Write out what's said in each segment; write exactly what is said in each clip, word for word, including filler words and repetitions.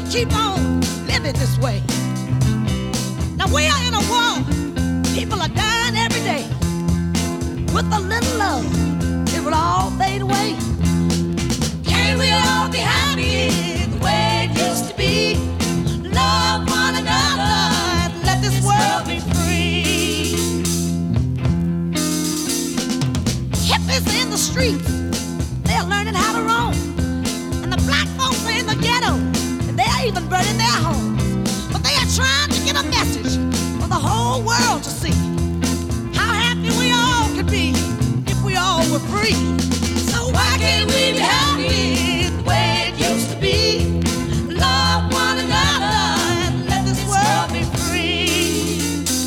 keep on living this way. Now we are in a war. People are dying every day. With a little love, it will all fade away. Can we all be happy the way it used to be? Love one another and let this world be free. Hippies in the streets, they're learning how to roam. And the black folks are in the ghetto, and they're even burning their homes. But they are trying to get a message for the whole world to see. How happy we all could be if we all were free. So why can't we be happy the way it used to be? Love one another and let this world be free.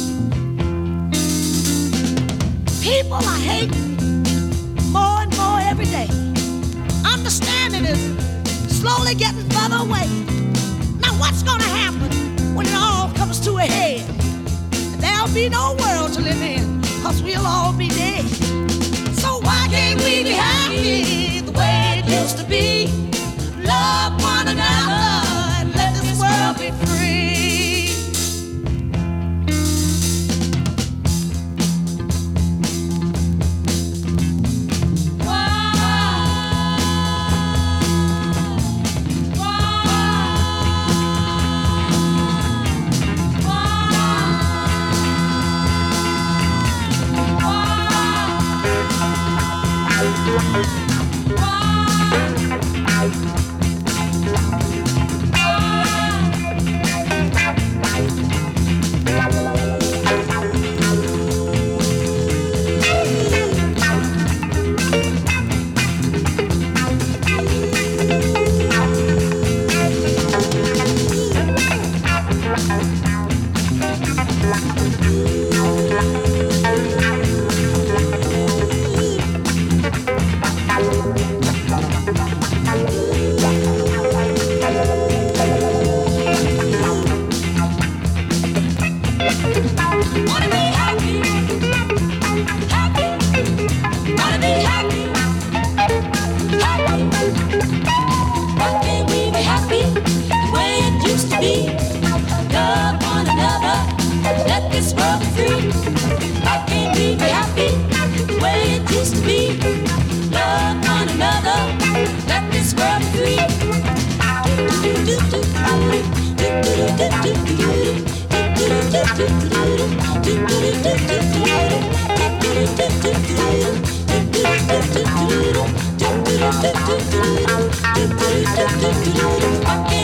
People are hating more and more every day. Understanding is slowly getting further away. Now what's gonna happen when it all comes to a head? There'll be no world to live in, cause we'll all be dead. So why can't we be happy the way it used to be? Love one another and let this world be free. Why